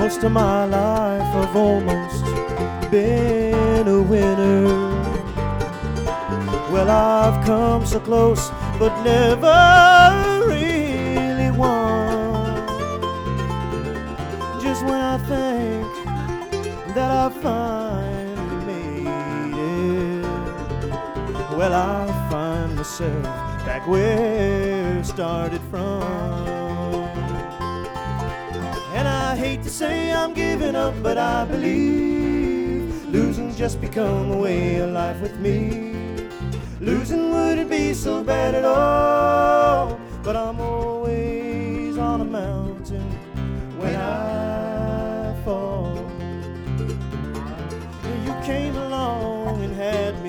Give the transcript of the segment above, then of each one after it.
most of my life I've almost been a winner. Well, I've come so close, but never really won. Just when I think that I finally made it, well, I find myself back where I started from. And I hate to say I'm giving up, but I believe losing's just become a way of life with me. Losing wouldn't be so bad at all, but I'm always on a mountain when I fall. You came along and had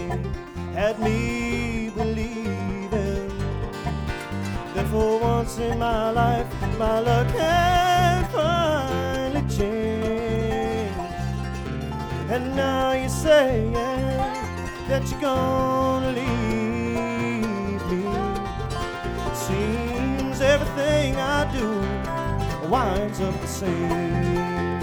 me believing that for once in my life my luck had finally changed. And now you're saying that you're gonna leave me. Seems everything I do winds up the same.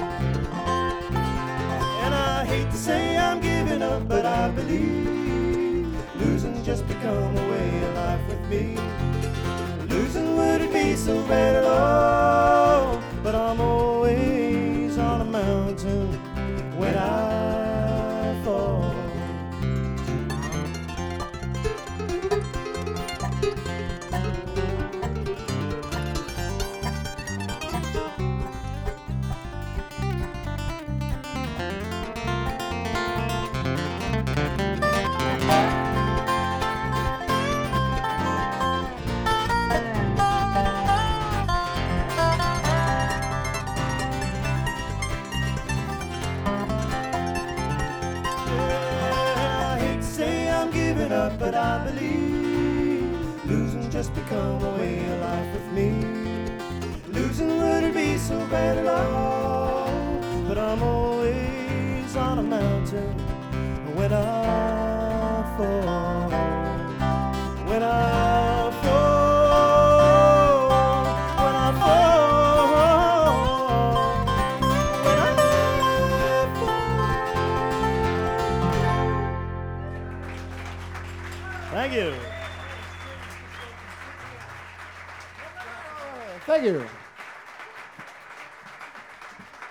And I hate to say I'm giving up, but I believe losing just become a way of life with me. Losing wouldn't be so bad at all, but I'm always on a mountain when I fall. Up, but I believe losing just become a way of life with me. Losing wouldn't be so bad at all, but I'm always on a mountain when I fall. When I fall, when I fall, when I fall. Thank you. Thank you.